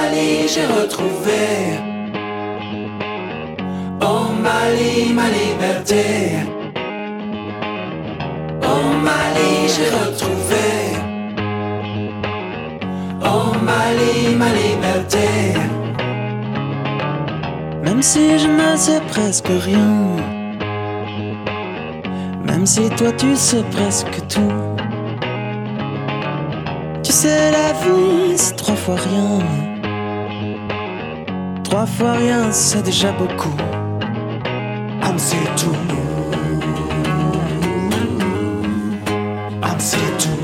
Mali, j'ai retrouvé. Oh Mali, ma liberté. Oh Mali, j'ai retrouvé. Oh Mali, ma liberté. Même si je ne sais presque rien, même si toi tu sais presque tout. Tu sais, la vie c'est 3 fois rien. 3 fois rien, c'est déjà beaucoup. C'est tout. C'est tout.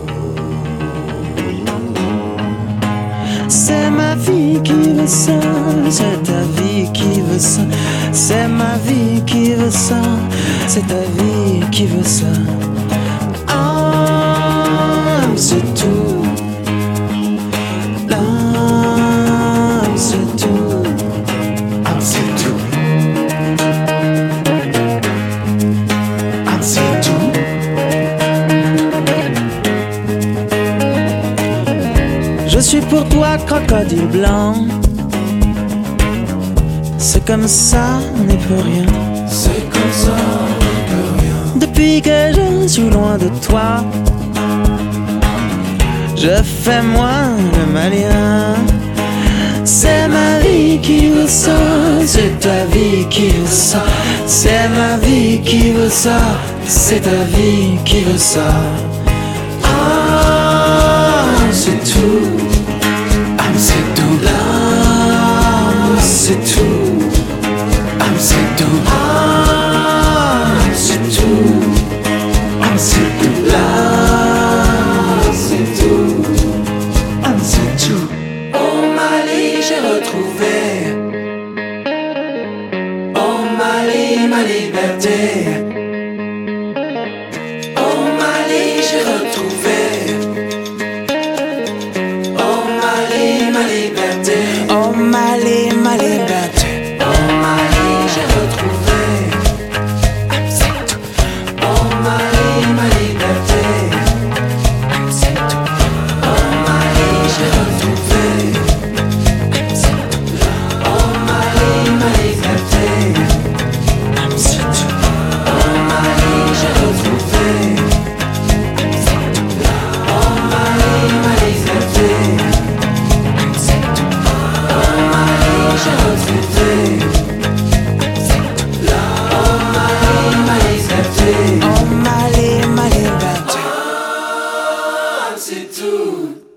C'est ma vie qui veut ça, c'est ta vie qui veut ça. C'est ma vie qui veut ça, c'est ta vie qui veut ça. Ah, c'est tout. Là, c'est tout. C'est tout. C'est tout. Je suis pour toi crocodile blanc. C'est comme ça, on n'est plus rien. C'est comme ça, on peut rien. Depuis que je suis loin de toi, je fais moins le malien. C'est ma vie qui veut ça, c'est ta vie qui veut ça. C'est ma vie qui veut ça, c'est ta vie qui veut ça. Ah, c'est tout. C'est tout. Là, c'est tout. C'est tout. Ah, c'est tout. C'est tout. Là, c'est tout. C'est tout. Oh Mali, j'ai retrouvé. Oh Mali, ma liberté. Oh Mali, j'ai retrouvé. Oh Mali, ma liberté. Oh Mali, ma liberté. Oh Mali, j'ai retrouvé. Oh Mali, ma liberté. Oh Mali, j'ai retrouvé. Oh Mali, ma liberté. Oh Mali, j'ai retrouvé. Oh Mali, ma liberté. Oh Mali, j'ai retrouvé. Oh Mali, ma liberté. Oh Mali, ma liberté. C'est tout.